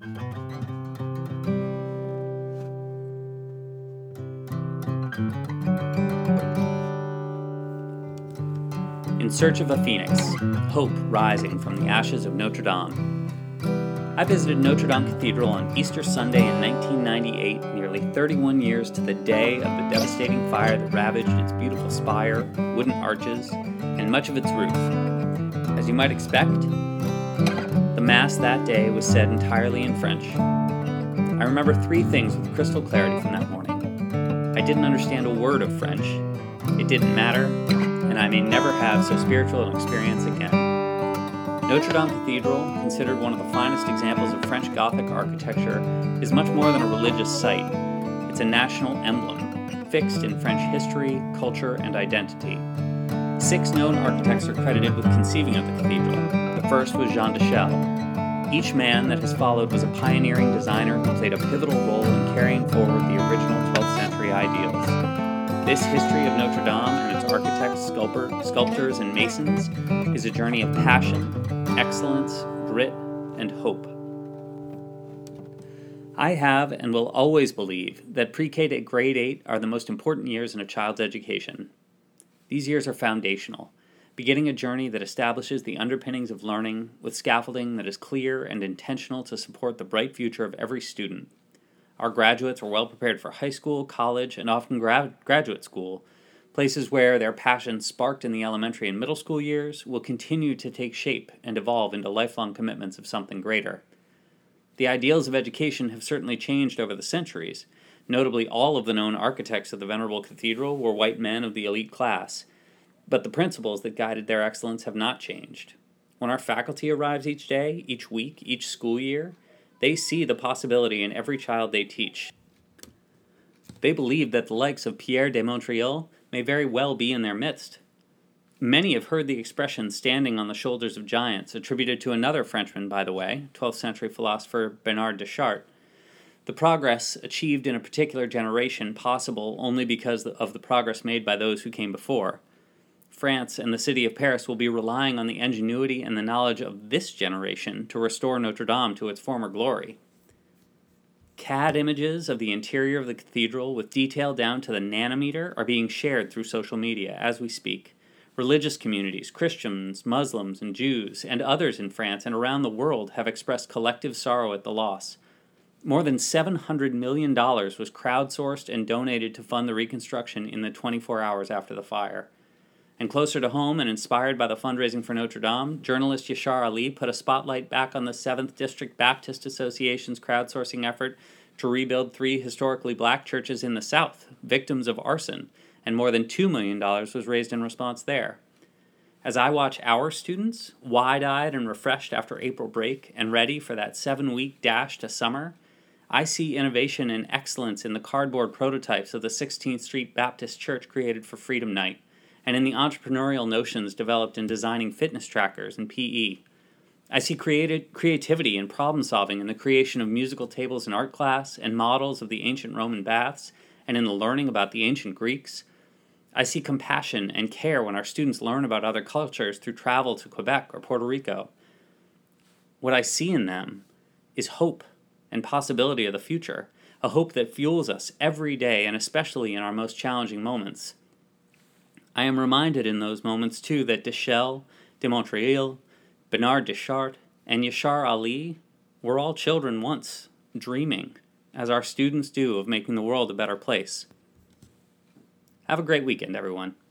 In Search of a Phoenix, Hope Rising from the Ashes of Notre Dame. I visited Notre Dame Cathedral on Easter Sunday in 1998, nearly 31 years to the day of the devastating fire that ravaged its beautiful spire, wooden arches, and much of its roof. As you might expect, the Mass that day was said entirely in French. I remember three things with crystal clarity from that morning. I didn't understand a word of French. It didn't matter, and I may never have so spiritual an experience again. Notre Dame Cathedral, considered one of the finest examples of French Gothic architecture, is much more than a religious site. It's a national emblem, fixed in French history, culture, and identity. 6 known architects are credited with conceiving of the cathedral. The first was Jean Deschelles. Each man that has followed was a pioneering designer who played a pivotal role in carrying forward the original 12th century ideals. This history of Notre Dame and its architects, sculptors, and masons is a journey of passion, excellence, grit, and hope. I have and will always believe that pre-K to grade 8 are the most important years in a child's education. These years are foundational, beginning a journey that establishes the underpinnings of learning with scaffolding that is clear and intentional to support the bright future of every student. Our graduates are well prepared for high school, college, and often graduate school, places where their passions sparked in the elementary and middle school years will continue to take shape and evolve into lifelong commitments of something greater. The ideals of education have certainly changed over the centuries. Notably, all of the known architects of the Venerable Cathedral were white men of the elite class, but the principles that guided their excellence have not changed. When our faculty arrives each day, each week, each school year, they see the possibility in every child they teach. They believe that the likes of Pierre de Montréal may very well be in their midst. Many have heard the expression standing on the shoulders of giants, attributed to another Frenchman, by the way, 12th century philosopher Bernard Deschartres. The progress achieved in a particular generation possible only because of the progress made by those who came before. France and the city of Paris will be relying on the ingenuity and the knowledge of this generation to restore Notre Dame to its former glory. CAD images of the interior of the cathedral with detail down to the nanometer are being shared through social media as we speak. Religious communities, Christians, Muslims, and Jews, and others in France and around the world have expressed collective sorrow at the loss. More than $700 million was crowdsourced and donated to fund the reconstruction in the 24 hours after the fire. And closer to home and inspired by the fundraising for Notre Dame, journalist Yashar Ali put a spotlight back on the 7th District Baptist Association's crowdsourcing effort to rebuild 3 historically black churches in the South, victims of arson, and more than $2 million was raised in response there. As I watch our students, wide-eyed and refreshed after April break and ready for that 7-week dash to summer, I see innovation and excellence in the cardboard prototypes of the 16th Street Baptist Church created for Freedom Night, and in the entrepreneurial notions developed in designing fitness trackers and PE. I see creativity and problem-solving in the creation of musical tables in art class and models of the ancient Roman baths, and in the learning about the ancient Greeks. I see compassion and care when our students learn about other cultures through travel to Quebec or Puerto Rico. What I see in them is hope and possibility of the future, a hope that fuels us every day and especially in our most challenging moments. I am reminded in those moments, too, that Deschelles, de Montréal, Bernard Deschartres, and Yashar Ali were all children once, dreaming, as our students do, of making the world a better place. Have a great weekend, everyone.